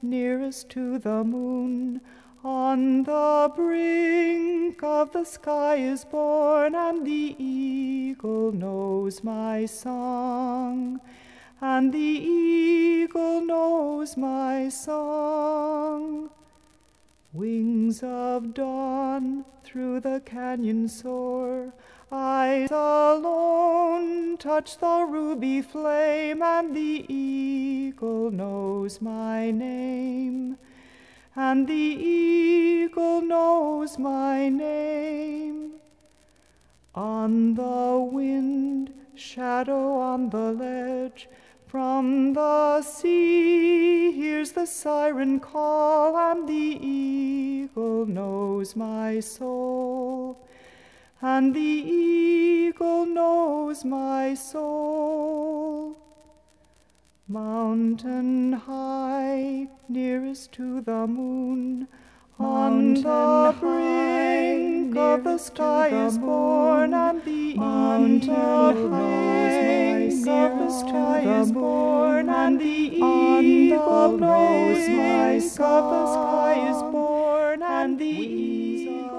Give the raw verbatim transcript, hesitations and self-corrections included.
nearest to the moon, on the brink of the sky is born, and the eagle knows my song, and the eagle knows my song. Wings of dawn through the canyon soar, eyes alone touch the ruby flame, and the eagle knows my name, and the eagle knows my name. On the wind, shadow on the ledge, from the sea hears the siren call, and the eagle knows my soul, and the eagle knows my soul. Mountain high, nearest to the moon, on the brink of the sky is born, and the eagle knows my sky is born, and the eagle knows my sky is born, and the eagle